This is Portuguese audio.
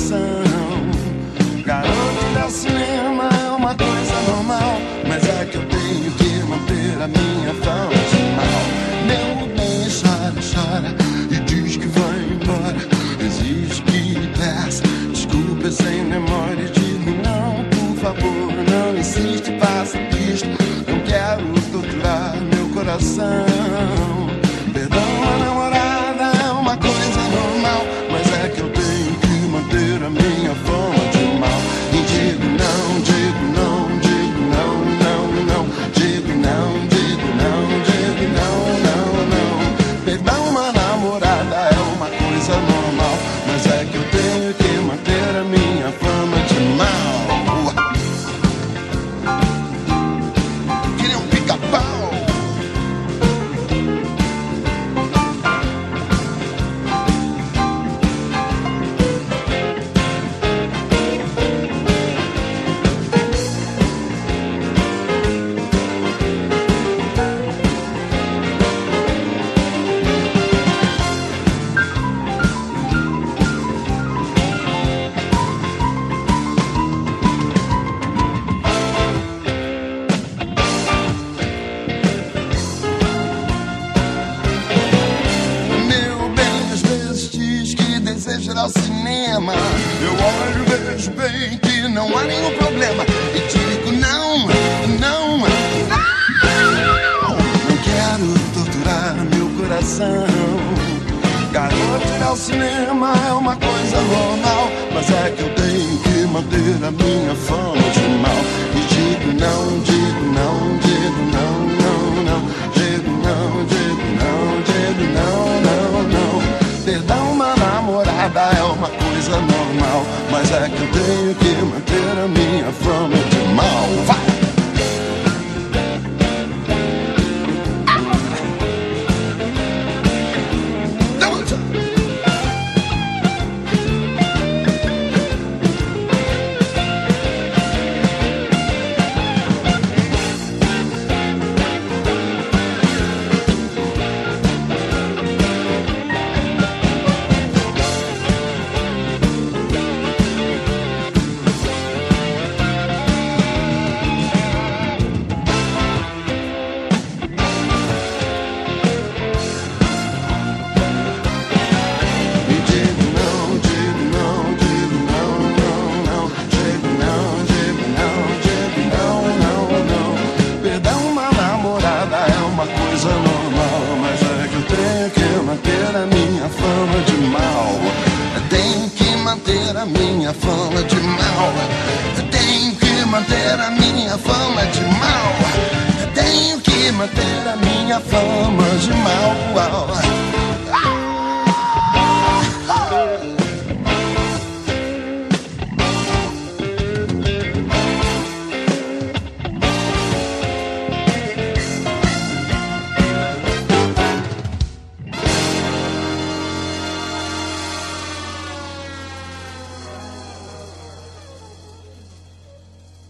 coração. Garoto do cinema é uma coisa normal, mas é que eu tenho que manter a minha fama de mal. Meu bem chora, chora e diz que vai embora. Exige que lhe peça desculpa sem memória. Digo não, por favor, não insiste, passa pista. Não quero torturar meu coração. Perdão, a namorada é uma coisa normal, mas é que eu tenho que manter a minha fama de mal. E digo não, digo não, digo não, não, não. Digo não, digo não, digo não, não, não. Perdão, uma namorada é uma coisa normal, mas é que eu tenho que manter a minha fama de mal. Que nem um pica-pau. Ao cinema, eu olho e vejo bem que não há nenhum problema e digo não, não, não. Não quero torturar meu coração. Garoto ir ao cinema é uma coisa normal, mas é que eu tenho que manter a minha fama de mal. E digo não, digo não, digo não, não, não. Digo não, digo não, digo não, não, não. Perdão, uma namorada é uma coisa normal, mas é que eu tenho que manter a minha fama de mal. Vai! A minha fama de mal, eu tenho que manter a minha fama de mal, eu tenho que manter a minha fama de mal.